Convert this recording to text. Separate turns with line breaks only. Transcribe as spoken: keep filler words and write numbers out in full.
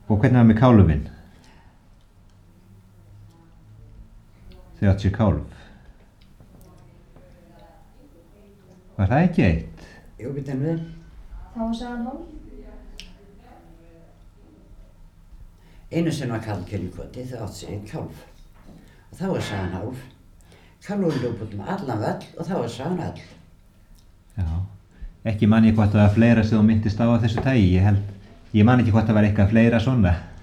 Og hvernig var með kálfinn? Þau átt sér kálf. Var það ekki eitt?
Jú, býtum við.
Þá var sagan hálf.
Einu sinni var Karlkell í Koti, þau átt sér kálf. Og þá var sagan hálf. Kálfurinn ljóp út um allan völl og þá var sagan öll.
Já. Ekki man ég hvort það var fleira sem þú myndist á á þessu tagi. Ég held, ég man ekki hvort það var eitthvað fleira svona.